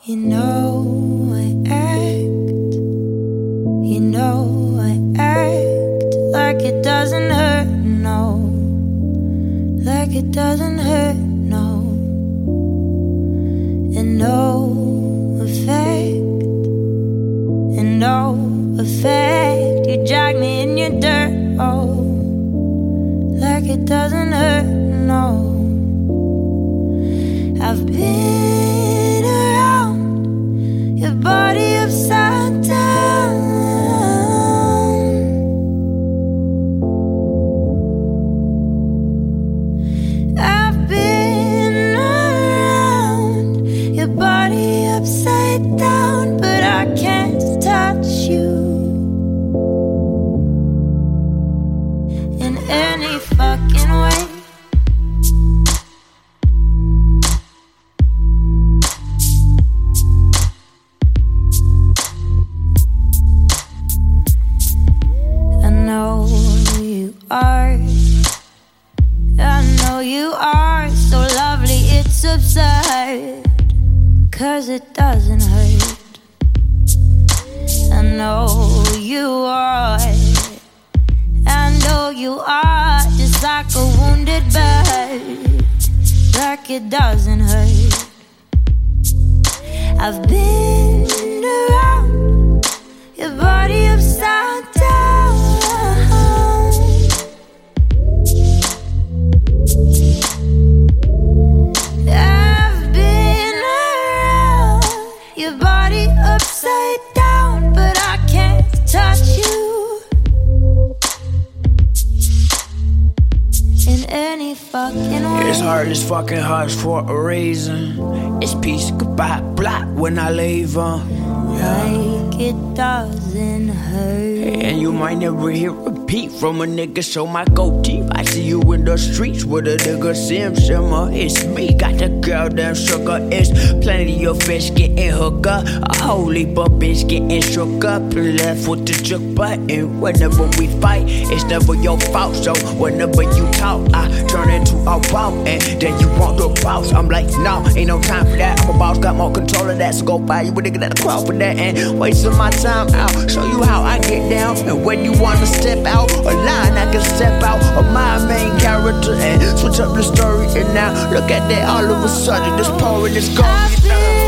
You know I act like it doesn't hurt, no. Like it doesn't hurt, no. And no effect, you drag me in your dirt, oh. Like it doesn't hurt, no. I've been around your body upside down. I've been around your body upside down, but I can't touch you in any fucking way. You are so lovely, it's absurd, 'cause it doesn't hurt. I know you are just like a wounded bird, like it doesn't hurt. I've been around your body upside down. Your body upside down, but I can't touch you in any fucking way. It's hard as fucking hearts for a reason. It's peace, goodbye, blah when I leave. Like it doesn't hurt. And you might never hear repeat from a nigga, so my goatee. I see you in the streets with a nigga simmer. It's me, got the girl damn sugar. It's plenty of fish getting hooked up. A whole heap of bitch getting shook up and left with the juke button. Whenever we fight, it's never your fault. So whenever you talk, I turn into a boss, and then you want the boss. I'm like, no, ain't no time for that. I'm a boss, got more control of that. So go buy you a nigga that'll crawl for that and wasting my time out. Show you how I get down, and when you wanna step out a line, I can step out of my main character and switch up the story. And now look at that, all of a sudden this pouring is going.